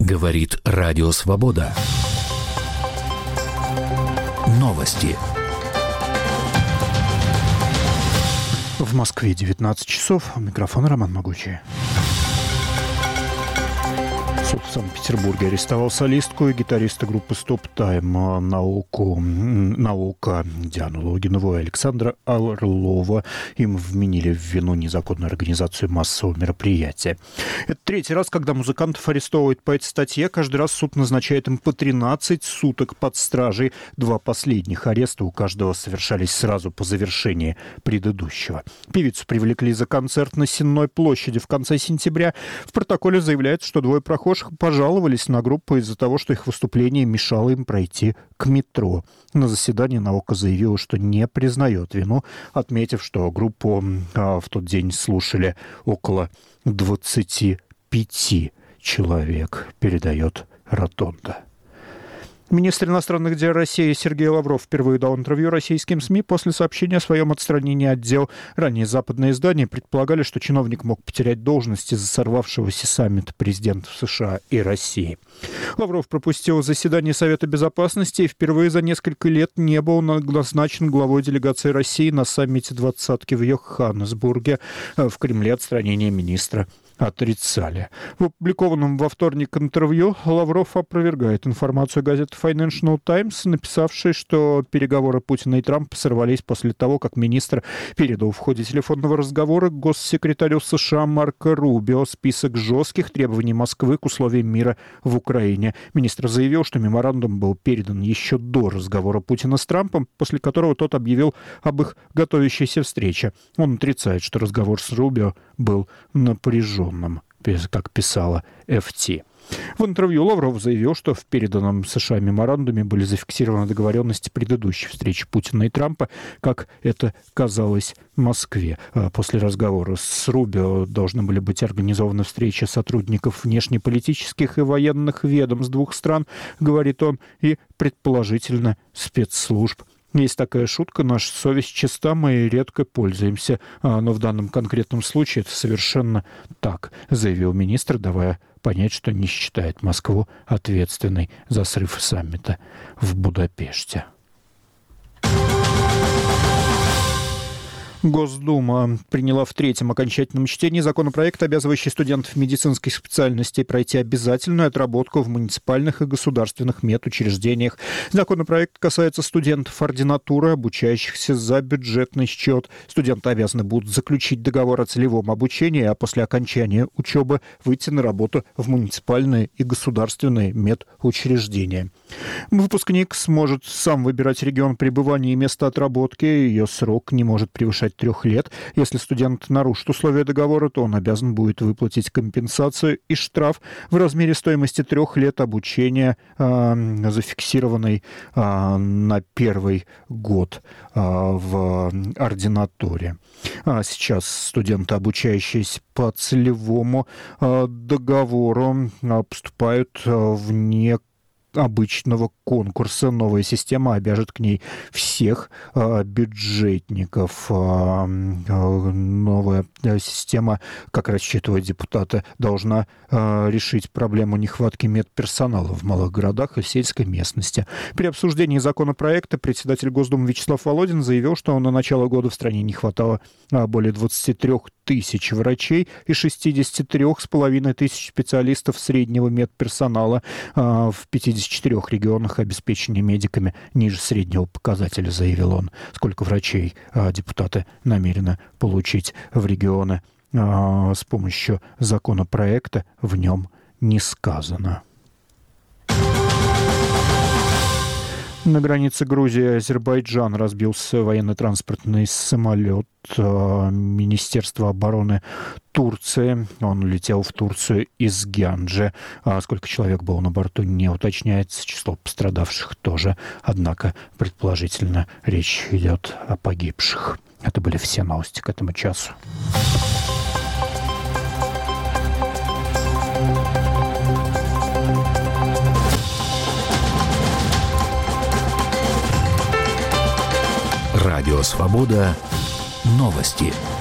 Говорит Радио Свобода. Новости. В Москве 19 часов. Микрофон Роман Могучий. Суд в Санкт-Петербурге арестовал солистку и гитариста группы «Стоп Тайм» Наука Диану Логинову и Александра Орлова. Им вменили в вину незаконную организацию массового мероприятия. Это третий раз, когда музыкантов арестовывают по этой статье. Каждый раз суд назначает им по 13 суток под стражей. Два последних ареста у каждого совершались сразу по завершении предыдущего. Певицу привлекли за концерт на Сенной площади в конце сентября. В протоколе заявляется, что двое прохожих пожаловались на группу из-за того, что их выступление мешало им пройти к метро. На заседании Наука заявила, что не признает вину, отметив, что группу в тот день слушали около 25 человек, передает «Ротонда». Министр иностранных дел России Сергей Лавров впервые дал интервью российским СМИ после сообщения о своем отстранении от дел. Ранее западные издания предполагали, что чиновник мог потерять должность из-за сорвавшегося саммита президентов США и России. Лавров пропустил заседание Совета Безопасности и впервые за несколько лет не был назначен главой делегации России на саммите «двадцатки» в Йоханнесбурге. В Кремле отстранение министра отрицали. В опубликованном во вторник интервью Лавров опровергает информацию газеты Financial Times, написавшей, что переговоры Путина и Трампа сорвались после того, как министр передал в ходе телефонного разговора госсекретарю США Марко Рубио список жестких требований Москвы к условиям мира в Украине. Министр заявил, что меморандум был передан еще до разговора Путина с Трампом, после которого тот объявил об их готовящейся встрече. Он отрицает, что разговор с Рубио был напряжен, как писала FT. В интервью Лавров заявил, что в переданном США меморандуме были зафиксированы договоренности предыдущей встречи Путина и Трампа, как это казалось Москве. После разговора с Рубио должны были быть организованы встречи сотрудников внешнеполитических и военных ведомств двух стран, говорит он, и, предположительно, спецслужб. Есть такая шутка: наша совесть чиста, мы редко пользуемся. Но в данном конкретном случае это совершенно так, заявил министр, давая понять, что не считает Москву ответственной за срыв саммита в Будапеште. Госдума приняла в третьем окончательном чтении законопроект, обязывающий студентов медицинских специальностей пройти обязательную отработку в муниципальных и государственных медучреждениях. Законопроект касается студентов ординатуры, обучающихся за бюджетный счет. Студенты обязаны будут заключить договор о целевом обучении, а после окончания учебы выйти на работу в муниципальные и государственные медучреждения. Выпускник сможет сам выбирать регион пребывания и место отработки. Ее срок не может превышать 3 лет. Если студент нарушит условия договора, то он обязан будет выплатить компенсацию и штраф в размере стоимости 3 лет обучения, зафиксированной на первый год в ординатуре. Сейчас студенты, обучающиеся по целевому договору, поступают вне обычного конкурса. Новая система обяжет к ней всех бюджетников. Новая система, как рассчитывают депутаты, должна решить проблему нехватки медперсонала в малых городах и сельской местности. При обсуждении законопроекта председатель Госдумы Вячеслав Володин заявил, что на начало года в стране не хватало более 23 тысяч врачей и 63,5 тысяч специалистов среднего медперсонала. В 54 регионах обеспечение медиками ниже среднего показателя, заявил он. Сколько врачей депутаты намерены получить в регионы с помощью законопроекта, в нем не сказано. На границе Грузии и Азербайджана разбился военно-транспортный самолет Министерства обороны Турции. Он летел в Турцию из Гянджи. Сколько человек было на борту, не уточняется. Число пострадавших тоже. Однако, предположительно, речь идет о погибших. Это были все новости к этому часу. Радио Свобода. Новости.